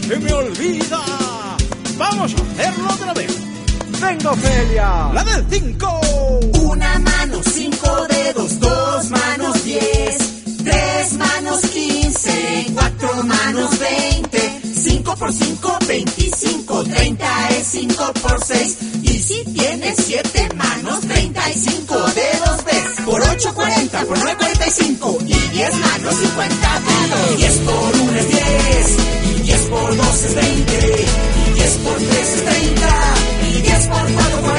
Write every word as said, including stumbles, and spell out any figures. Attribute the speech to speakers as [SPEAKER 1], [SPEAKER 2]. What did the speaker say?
[SPEAKER 1] se me olvida. Vamos a hacerlo otra vez. Venga, Ofelia. La del cinco.
[SPEAKER 2] Una mano, cinco dedos, dos manos, diez. Tres manos, quince. Cuatro manos, veinte. Cinco por cinco, veinticinco. Treinta es cinco por seis. Y si tienes siete manos, treinta y cinco dedos ves. Por ocho, cuarenta. Por nueve, cuarenta y cinco. Y diez manos, cincuenta dedos. Diez por uno es diez. Y diez por dos es veinte. Y diez por tres es treinta. Y diez por cuatro